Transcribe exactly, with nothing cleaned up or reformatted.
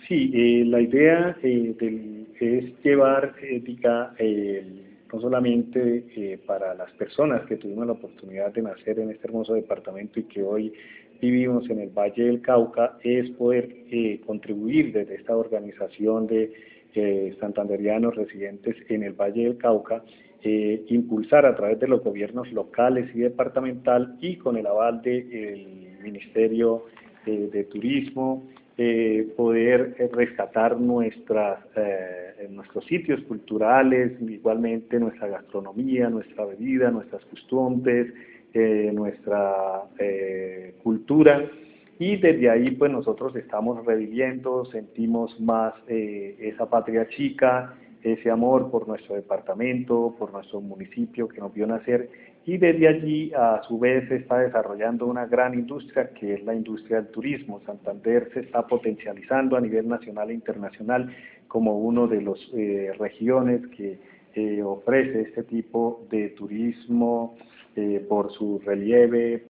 Sí, eh, la idea eh, del- es llevar ética eh, no solamente eh, para las personas que tuvimos la oportunidad de nacer en este hermoso departamento y que hoy vivimos en el Valle del Cauca, es poder eh, contribuir desde esta organización de eh, santanderianos residentes en el Valle del Cauca, eh, impulsar a través de los gobiernos locales y departamental y con el aval del Ministerio eh, de Turismo, eh, poder eh, rescatar nuestras, eh, nuestros sitios culturales, igualmente nuestra gastronomía, nuestra bebida, nuestras costumbres, eh, nuestra eh, cultura, y desde ahí pues nosotros estamos reviviendo, sentimos más eh, esa patria chica, ese amor por nuestro departamento, por nuestro municipio que nos vio nacer, y desde allí a su vez se está desarrollando una gran industria que es la industria del turismo. Santander se está potencializando a nivel nacional e internacional como uno de las eh, regiones que eh, ofrece este tipo de turismo eh, por su relieve,